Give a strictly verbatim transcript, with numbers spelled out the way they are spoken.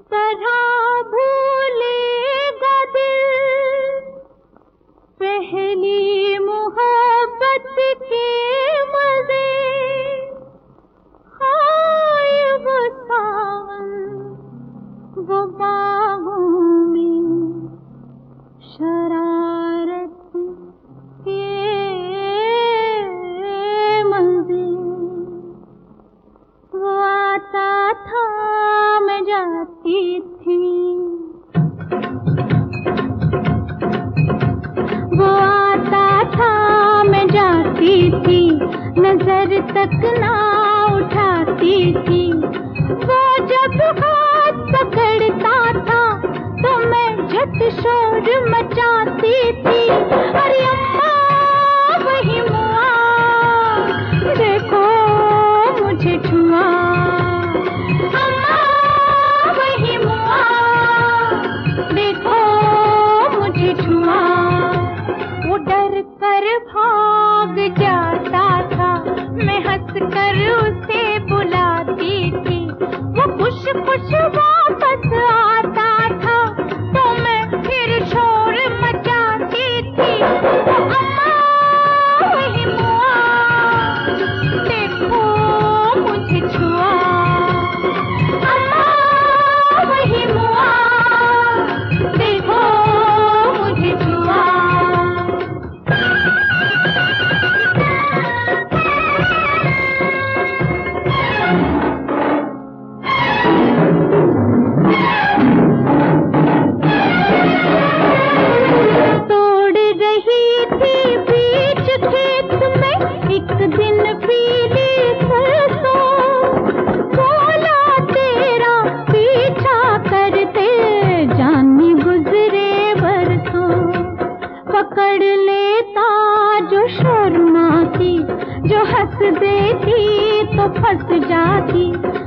तरह भूलेगा दिल पहली मोहब्बत के मजे। हाय वो सावन वो बाहों में शरारत के मजे। वो आता था मैं जाती थी, वो आता था मैं जाती थी, नजर तक ना उठाती थी। वो जब हाथ पकड़ता था तो मैं झट शोर मचाती थी। अरे अम्मा वही मुआ, देखो मुझे छुआ। अम्मा वही मुआ, देखो मुझे छुआ। वो डर कर भाग जाता था, मैं हंस कर उसे बुलाती थी। वो खुश खुश वापस आता था तो मैं फिर शोर मचाती थी। वो अम्मा वही मुआ, देखो मुझे छुआ। अम्मा वही मुआ, देखो मुझे छुआ। तोड़ रही थी बीच खेत में एक दिन पीली सरसों। बोला तेरा पीछा करते जानी गुजरे बरसों। पकड़ लेता जो शर्माती, जो हंस देती तो फंस जाती।